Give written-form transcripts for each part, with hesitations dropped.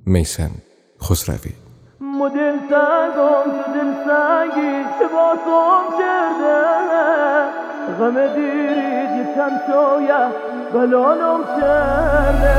میسم خسروی. مدل سنگم تو دل سنگی که باسم کرده، غم دیرید یه چند شایه بلانم کرده.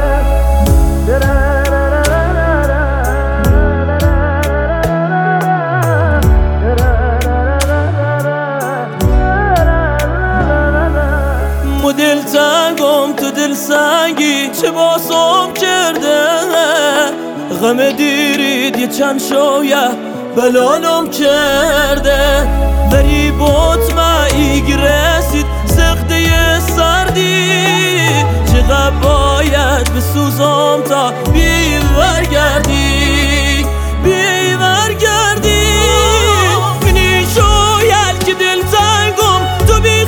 مدل تنگم تو دل سنگی چه باسم کرده، غم دیرید یه چند شایه بلانم کرده. غریبات معیگ رسید سخته سردی، چقدر باید بسوزم تا بی برگردی، بی برگردی. منی شاید که دل تنگم تو بی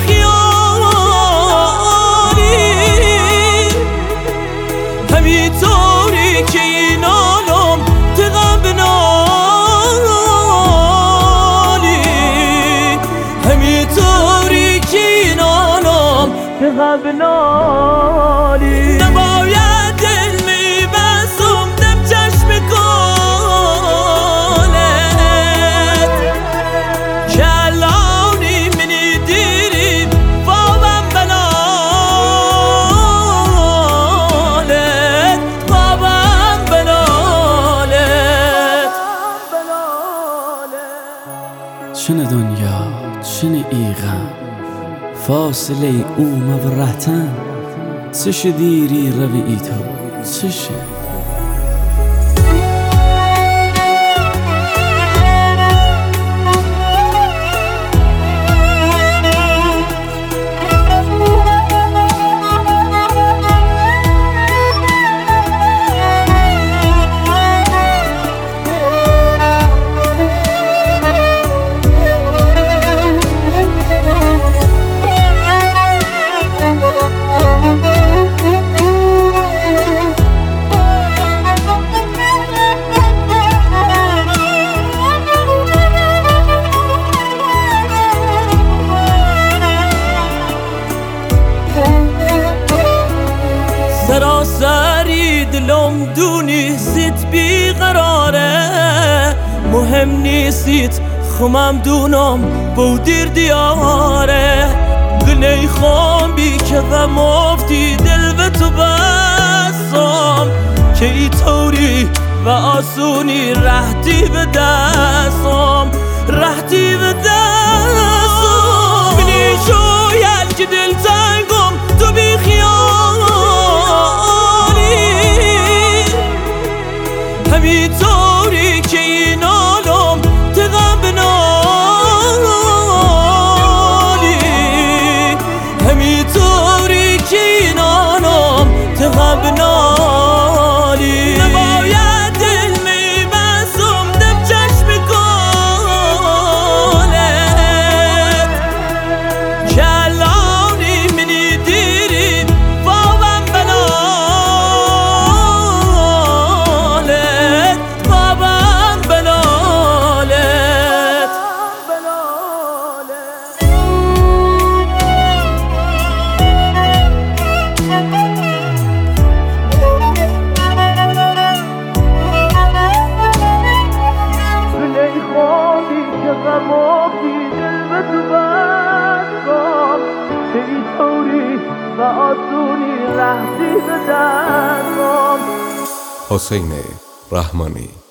خیالی، همی طوری که این عالم تغم بنالی، همی طوری که این عالم تغم بنالی. نباید دل میبسم دم چشم کالت، که الانی منی دیرید بابم بلالت، بابم بلالت. چنه دنیا چنه ایغم فاصله اومه و رهتن، چه دیری روی ای تو چه سراسری دلم دونی سیت بیقراره، مهم نیستیت خمم دونم بودیر دیاره. گنی خام بی که غم افتی دل به تو بستم، که ای طوری و آسونی رهتی به دستم، رهتی به دستم. منی شاید که دل تنگم تو بی همی طوری که این عالم تغم بنالی، همی طوری که این عالم تغم بنالی. نباید دل میبسم دم چشم کالت، که الانی منی دیرید بابم بلالت، بابم بلالت. بلی خوابی که غم افتی دل به تو بستم، که ای طوری و آسونی رهتی به دستم. حسین رحمانی.